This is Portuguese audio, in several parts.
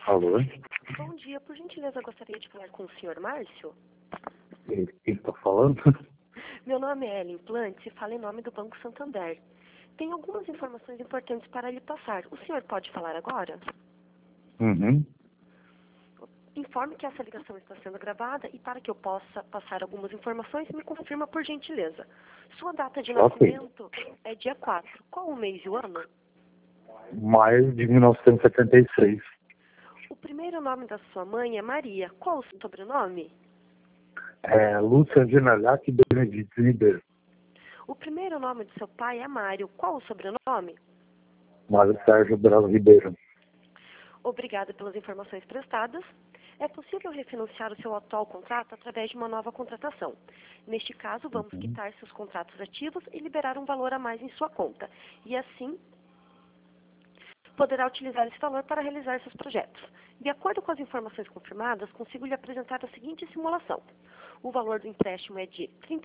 Alô? Bom dia, por gentileza, eu gostaria de falar com o senhor Márcio. Quem está falando? Meu nome é Ellen Plant e falo em nome do Banco Santander. Tem algumas informações importantes para lhe passar. O senhor pode falar agora? Uhum. Informe que essa ligação está sendo gravada e para que eu possa passar algumas informações, me confirma por gentileza. Sua data de Ok. nascimento é dia 4. Qual o mês e o ano? Maio de 1976. O primeiro nome da sua mãe é Maria. Qual o sobrenome? Lúcia Genalhac Benedito Ribeiro. O primeiro nome do seu pai é Mário. Qual o sobrenome? Mário Sérgio Bravo Ribeiro. Obrigada pelas informações prestadas. É possível refinanciar o seu atual contrato através de uma nova contratação. Neste caso, vamos quitar seus contratos ativos e liberar um valor a mais em sua conta. E assim, poderá utilizar esse valor para realizar seus projetos. De acordo com as informações confirmadas, consigo lhe apresentar a seguinte simulação. O valor do empréstimo é de R$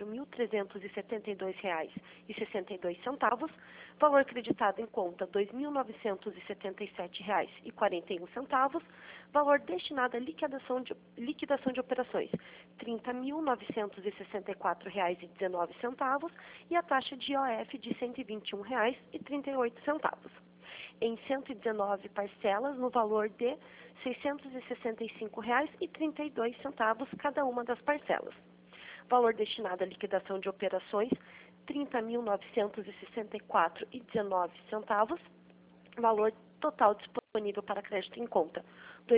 34.372,62, valor creditado em conta R$ 2.977,41, valor destinado à liquidação de operações R$ 30.964,19 e a taxa de IOF de R$ 121,38. Em 119 parcelas no valor de R$ 665,32 cada uma das parcelas. Valor destinado à liquidação de operações R$ 30.964,19. Valor total disponível para crédito em conta R$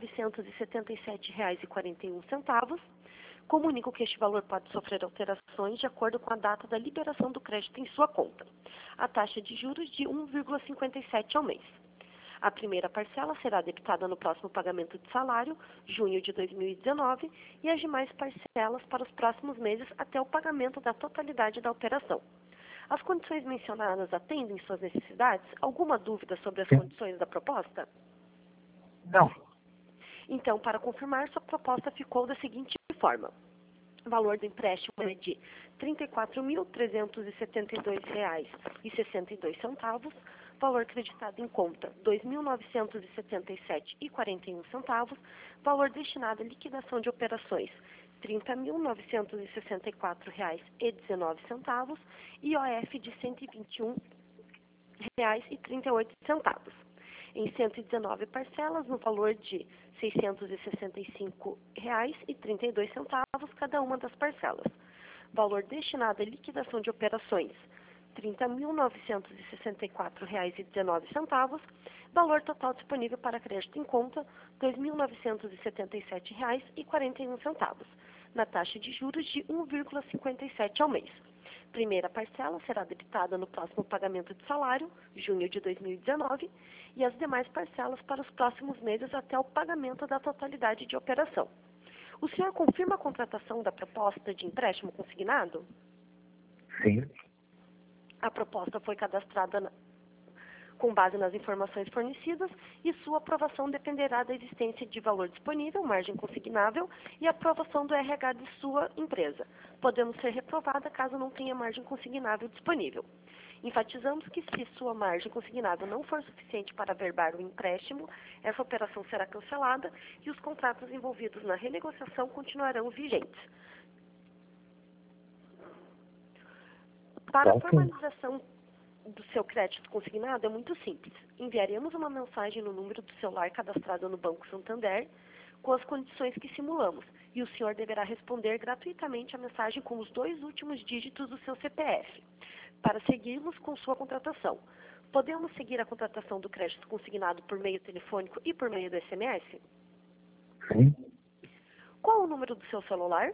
2.977,41. Comunico que este valor pode sofrer alterações de acordo com a data da liberação do crédito em sua conta. A taxa de juros de 1,57 ao mês. A primeira parcela será debitada no próximo pagamento de salário, junho de 2019, e as demais parcelas para os próximos meses até o pagamento da totalidade da operação. As condições mencionadas atendem suas necessidades? Alguma dúvida sobre as condições da proposta? Não. Então, para confirmar, sua proposta ficou da seguinte forma. O valor do empréstimo é de R$ 34.372,62, valor creditado em conta R$ 2.977,41, valor destinado à liquidação de operações R$ 30.964,19 e IOF de R$ 121,38. Em 119 parcelas, no valor de R$ 665,32 cada uma das parcelas. Valor destinado à liquidação de operações R$ 30.964,19. Valor total disponível para crédito em conta R$ 2.977,41, na taxa de juros de 1,57 ao mês. Primeira parcela será debitada no próximo pagamento de salário, junho de 2019, e as demais parcelas para os próximos meses até o pagamento da totalidade de operação. O senhor confirma a contratação da proposta de empréstimo consignado? Sim. A proposta foi cadastrada com base nas informações fornecidas e sua aprovação dependerá da existência de valor disponível, margem consignável e aprovação do RH de sua empresa, podendo ser reprovada caso não tenha margem consignável disponível. Enfatizamos que se sua margem consignável não for suficiente para averbar o empréstimo, essa operação será cancelada e os contratos envolvidos na renegociação continuarão vigentes. Para a formalização do seu crédito consignado é muito simples. Enviaremos uma mensagem no número do celular cadastrado no Banco Santander com as condições que simulamos e o senhor deverá responder gratuitamente a mensagem com os 2 últimos dígitos do seu CPF para seguirmos com sua contratação. Podemos seguir a contratação do crédito consignado por meio telefônico e por meio do SMS? Sim. Qual o número do seu celular?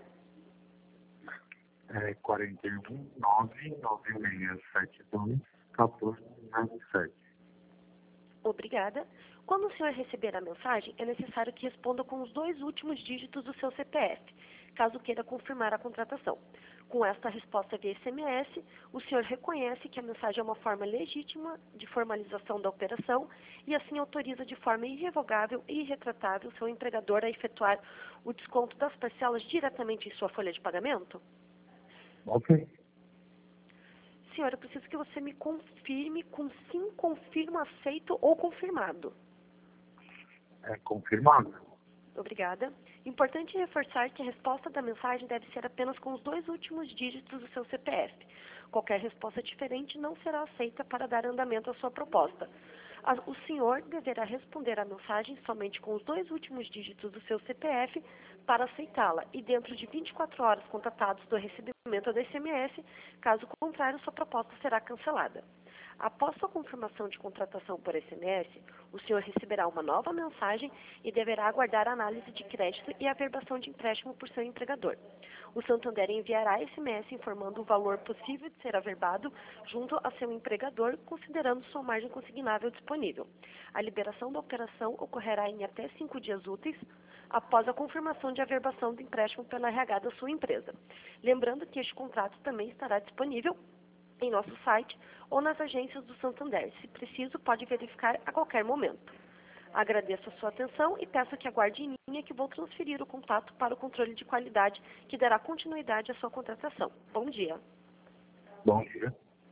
41-99672-1497. Obrigada. Quando o senhor receber a mensagem, é necessário que responda com os 2 últimos dígitos do seu CPF, caso queira confirmar a contratação. Com esta resposta via SMS, o senhor reconhece que a mensagem é uma forma legítima de formalização da operação e assim autoriza de forma irrevogável e irretratável seu empregador a efetuar o desconto das parcelas diretamente em sua folha de pagamento? Ok. Senhora, eu preciso que você me confirme com sim, confirmo, aceito ou confirmado. É confirmado. Obrigada. Importante reforçar que a resposta da mensagem deve ser apenas com os 2 últimos dígitos do seu CPF. Qualquer resposta diferente não será aceita para dar andamento à sua proposta. O senhor deverá responder à mensagem somente com os 2 últimos dígitos do seu CPF para aceitá-la e dentro de 24 horas contatados do recebimento do SMS, caso contrário, sua proposta será cancelada. Após sua confirmação de contratação por SMS, o senhor receberá uma nova mensagem e deverá aguardar a análise de crédito e averbação de empréstimo por seu empregador. O Santander enviará SMS informando o valor possível de ser averbado junto a seu empregador, considerando sua margem consignável disponível. A liberação da operação ocorrerá em até 5 dias úteis após a confirmação de averbação do empréstimo pela RH da sua empresa. Lembrando que este contrato também estará disponível em nosso site ou nas agências do Santander. Se preciso, pode verificar a qualquer momento. Agradeço a sua atenção e peço que aguarde em linha que vou transferir o contato para o controle de qualidade que dará continuidade à sua contratação. Bom dia. Bom dia.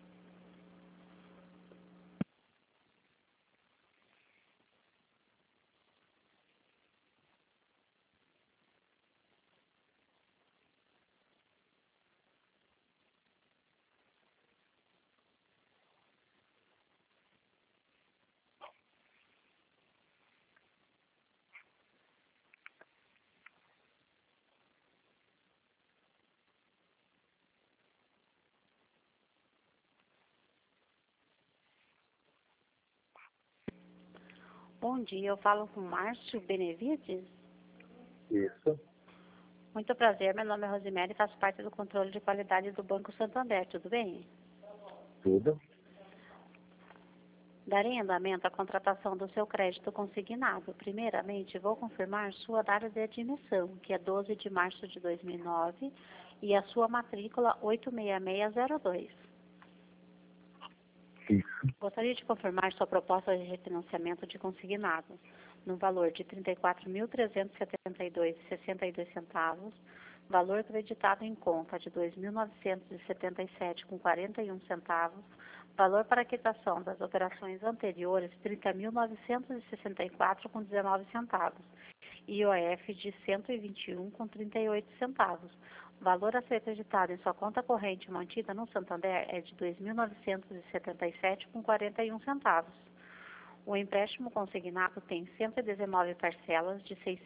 Bom dia, eu falo com Márcio Benevides. Isso. Muito prazer, meu nome é Rosemary e faço parte do controle de qualidade do Banco Santander, tudo bem? Tudo. Darei andamento à contratação do seu crédito consignado. Primeiramente, vou confirmar sua data de admissão, que é 12 de março de 2009, e a sua matrícula 86602. Isso. Gostaria de confirmar sua proposta de refinanciamento de consignado, no valor de R$ 34.372,62, valor creditado em conta de R$ 2.977,41, valor para quitação das operações anteriores R$ 30.964,19, IOF de R$ 121,38. Valor a ser acreditado em sua conta corrente mantida no Santander é de R$ 2.977,41. O empréstimo consignado tem 119 parcelas de R$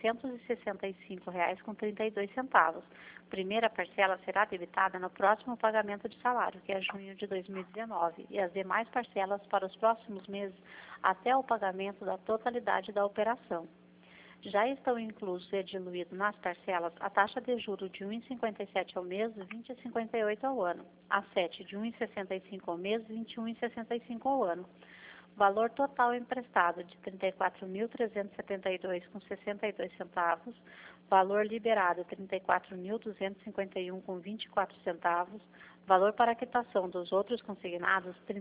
665,32. Primeira parcela será debitada no próximo pagamento de salário, que é junho de 2019, e as demais parcelas para os próximos meses até o pagamento da totalidade da operação. Já estão inclusos e diluídos nas parcelas a taxa de juros de 1,57 ao mês e 20,58 ao ano, a 7 de 1,65 ao mês e 21,65 ao ano. Valor total emprestado de R$ 34.372,62, valor liberado R$ 34.251,24, valor para quitação dos outros consignados R$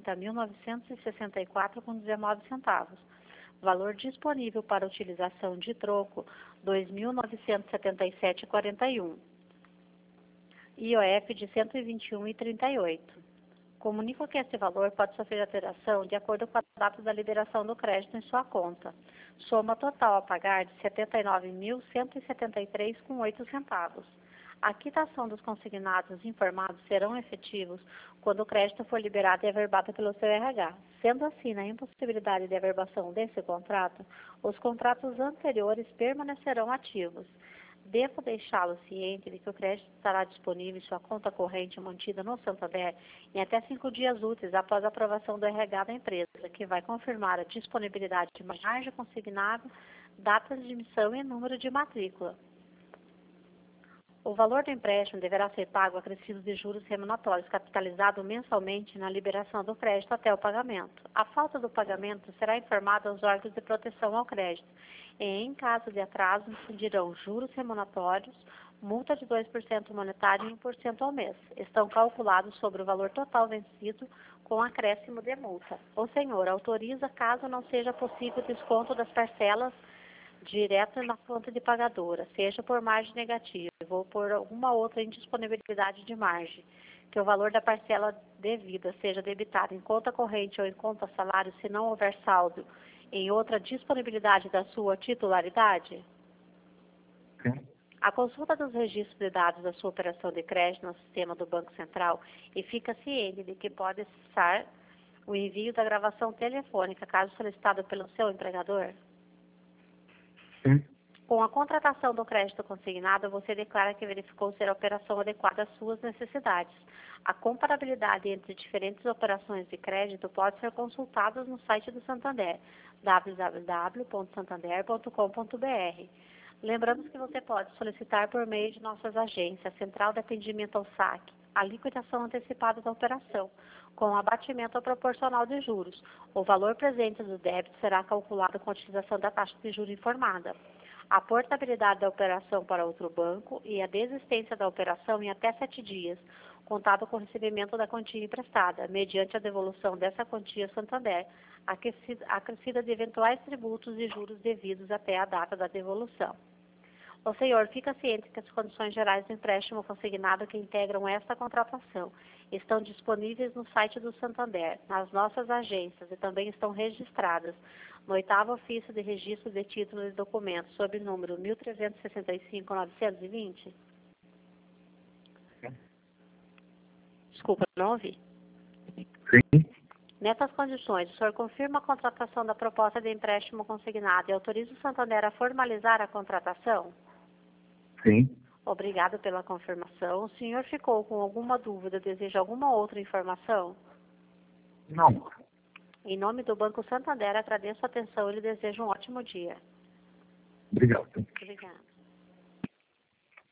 30.964,19. Valor disponível para utilização de troco, R$ 2.977,41. IOF de R$ 121,38. Comunico que esse valor pode sofrer alteração de acordo com a data da liberação do crédito em sua conta. Soma total a pagar de R$ 79.173,08. A quitação dos consignados informados serão efetivos quando o crédito for liberado e averbado pelo seu RH. Sendo assim, na impossibilidade de averbação desse contrato, os contratos anteriores permanecerão ativos. Devo deixá-lo ciente de que o crédito estará disponível em sua conta corrente mantida no Santander em até 5 dias úteis após a aprovação do RH da empresa, que vai confirmar a disponibilidade de margem consignada, data de emissão e número de matrícula. O valor do empréstimo deverá ser pago acrescido de juros remuneratórios, capitalizado mensalmente na liberação do crédito até o pagamento. A falta do pagamento será informada aos órgãos de proteção ao crédito e, em caso de atraso, incidirão juros remuneratórios, multa de 2% monetário e 1% ao mês. Estão calculados sobre o valor total vencido com acréscimo de multa. O senhor autoriza, caso não seja possível, desconto das parcelas direto na conta de pagadora, seja por margem negativa ou por alguma outra indisponibilidade de margem, que o valor da parcela devida seja debitado em conta corrente ou em conta salário se não houver saldo em outra disponibilidade da sua titularidade? Sim. A consulta dos registros de dados da sua operação de crédito no sistema do Banco Central e fica ciente de que pode cessar o envio da gravação telefônica, caso solicitado pelo seu empregador? Sim. Com a contratação do crédito consignado, você declara que verificou ser a operação adequada às suas necessidades. A comparabilidade entre diferentes operações de crédito pode ser consultada no site do Santander, www.santander.com.br. Lembramos que você pode solicitar por meio de nossas agências, Central de Atendimento ao Saque, a liquidação antecipada da operação, com abatimento proporcional de juros. O valor presente do débito será calculado com a utilização da taxa de juros informada. A portabilidade da operação para outro banco e a desistência da operação em até 7 dias, contado com o recebimento da quantia emprestada, mediante a devolução dessa quantia ao Santander, acrescida de eventuais tributos e juros devidos até a data da devolução. O senhor fica ciente que as condições gerais do empréstimo consignado que integram esta contratação estão disponíveis no site do Santander, nas nossas agências e também estão registradas no 8º Ofício de Registro de Títulos e Documentos, sob o número 1365-920? Desculpa, não ouvi. Sim. Nessas condições, o senhor confirma a contratação da proposta de empréstimo consignado e autoriza o Santander a formalizar a contratação? Sim. Obrigado pela confirmação. O senhor ficou com alguma dúvida, deseja alguma outra informação? Não. Em nome do Banco Santander, agradeço a atenção e lhe desejo um ótimo dia. Obrigado. Obrigada.